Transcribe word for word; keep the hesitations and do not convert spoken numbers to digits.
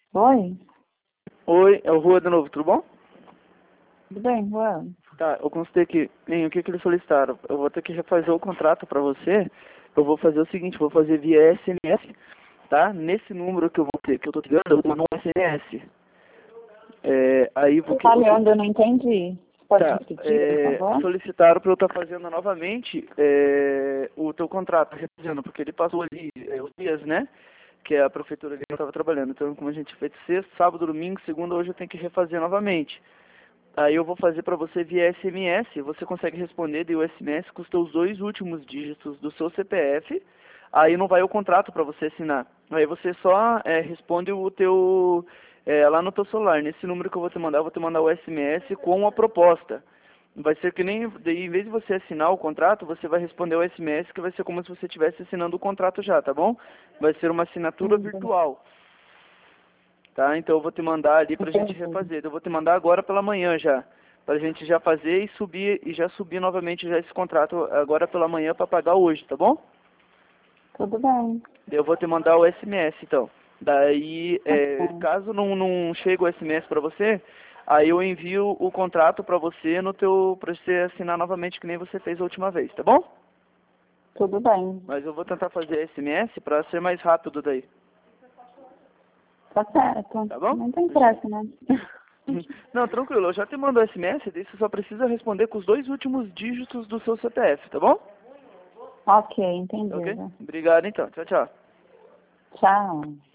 Oi, Oi, é o Rua de novo, tudo bom? tudo bem, Juan? Tá, eu consultei aqui, em o que que eles solicitaram. Eu vou ter que refazer o contrato pra você. Eu vou fazer o seguinte, eu vou fazer via S M S, tá? Nesse número que eu vou ter, que eu tô te ligando, eu vou mandar um S M S. É, aí vou que Falhando, eu não entendi. Pode tá, repetir, por é, favor? solicitaram para eu estar fazendo novamente é, o teu contrato, refazendo, porque ele passou ali é, os dias, né? Que a prefeitura ali não estava trabalhando. Então, como a gente fez sexta, sábado, domingo, segunda, hoje eu tenho que refazer novamente. Aí eu vou fazer para você via S M S, você consegue responder e o S M S custa os dois últimos dígitos do seu C P F, aí não vai o contrato para você assinar. Aí você só é, responde o teu, é, lá no teu celular, nesse número que eu vou te mandar, eu vou te mandar o S M S com a proposta. Vai ser que nem, daí, em vez de você assinar o contrato, você vai responder o S M S, que vai ser como se você estivesse assinando o contrato já, tá bom? Vai ser uma assinatura Entendi. virtual. Tá? Então eu vou te mandar ali pra gente Entendi. refazer. Eu vou te mandar agora pela manhã já. Pra gente já fazer e subir e já subir novamente já esse contrato agora pela manhã pra pagar hoje, tá bom? Tudo bem. Eu vou te mandar o S M S então. Daí, é, Ok. caso não, não chegue o S M S pra você, aí eu envio o contrato pra você no teu, pra você assinar novamente que nem você fez a última vez, tá bom? Tudo bem. Mas eu vou tentar fazer S M S pra ser mais rápido daí, Tá certo. tá bom? Não tem pressa, né? Não, tranquilo, eu já te mando o S M S, daí você só precisa responder com os dois últimos dígitos do seu C P F, tá bom? Ok, entendi. Ok? Obrigado então, tchau, tchau. Tchau.